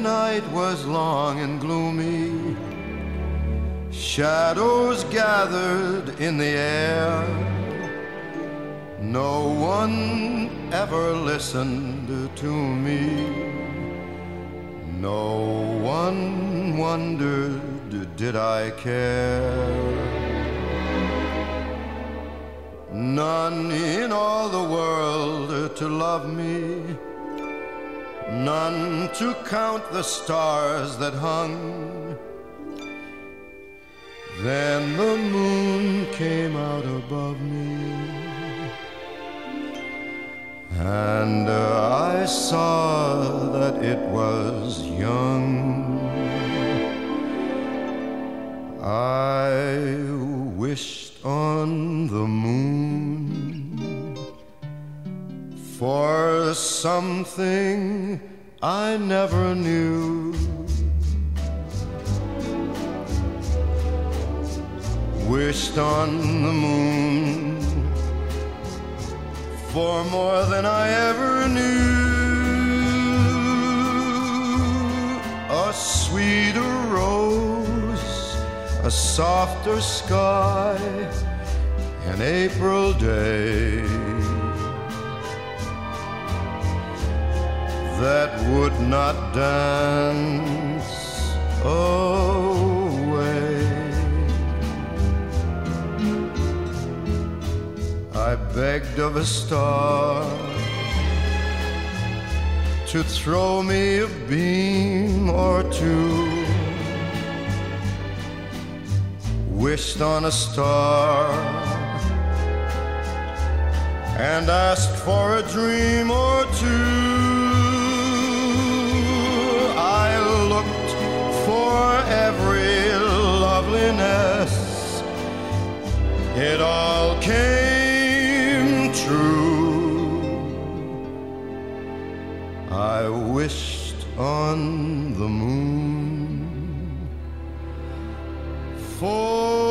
night was long and gloomy, shadows gathered in the air. No one ever listened to me. No one wondered, did I care? None in all the world to love me, none to count the stars that hung. Then the moon came out above me, and I saw that it was young. I wished on the moon for something I never knew. Wished on the moon for more than I ever knew. A sweeter rose, a softer sky, an April day that would not dance away. I begged of a star to throw me a beam or two. Wished on a star and asked for a dream or two. I looked for every loveliness. It all came true. I wished on the moon for